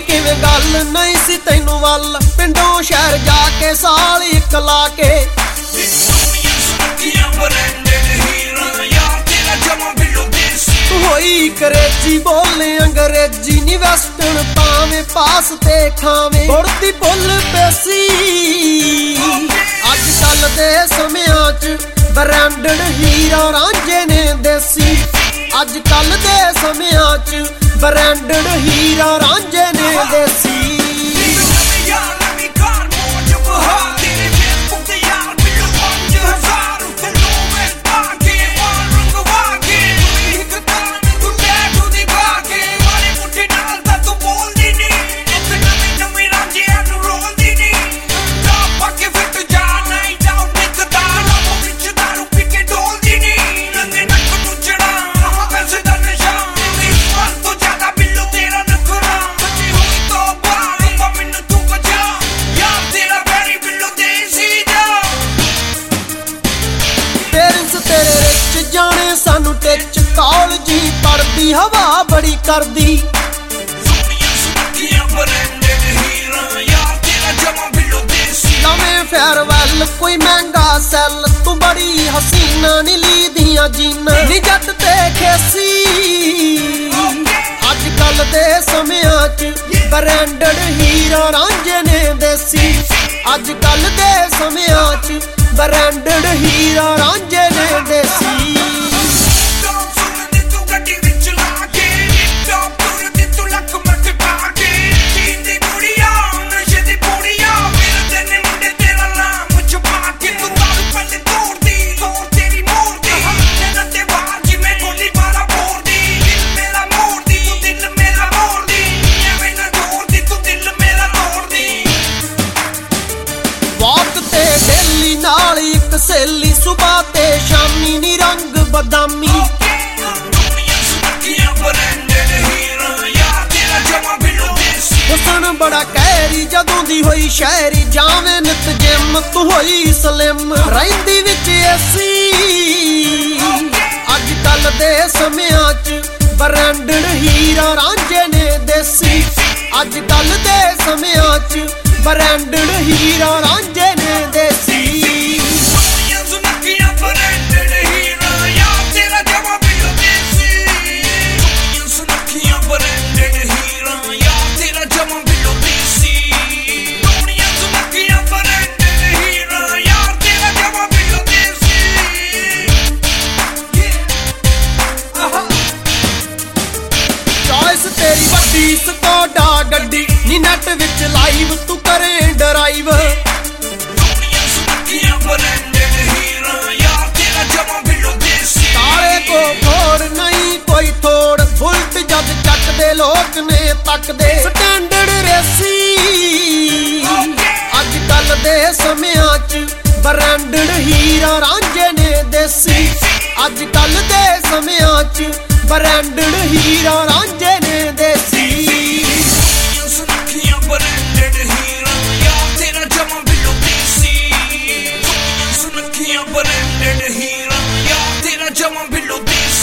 किवें गल नहीं सी तैनू वल पिंडों शहर जाके साल इक ला के होई करेजी बोले अंग्रेजी नी वेस्टर्न पावे पास ते खावे उड़दी पुल पेसी अजकल दे समयां च ब्रांडेड हीरा रांझे ने देसी अजकल दे समयां च ब्रांडेड हीरा रांझे ने देसी सानू टिच कॉलेजी पढ़दी हवा बड़ी करदी नवें फेयरवेल कोई महंगा सैल तू बड़ी हसीना नीली दियां जीना नी जट ते खेसी अजकल दे समयां च ब्रांडेड हीरा रांझे ने देसी अजकल दे समयां च ब्रांडेड हीरा रांझे ने देसी सहेली सुबह ते शामी नी रंग बदामी हुसन बड़ा कहरी जदों दी होई शहरी जावे नित जिम तू होई सलिम रहिंदी विच एसी अजकल दे समयां च ब्रांडेड हीरा रांझे ने देसी अजकल दे समयां च ब्रांडेड हीरा रांझे ने देसी तेरी वड्डी स्कोडा गड्डी नी नेट विच लाइव तू करे ड्राइव काले को फोड़ नहीं कोई थोड़ बुलट जद चक दे लोग ने तक दे स्टैंडर्ड रेसी अजकल दे समयां च ब्रांडेड हीरा रांझे ने देसी अजकल दे समयां च ब्रांडेड हीरा रांझे ने देसी ब्रांडेड हीरा यार तेरा जमा बिल्लो देसी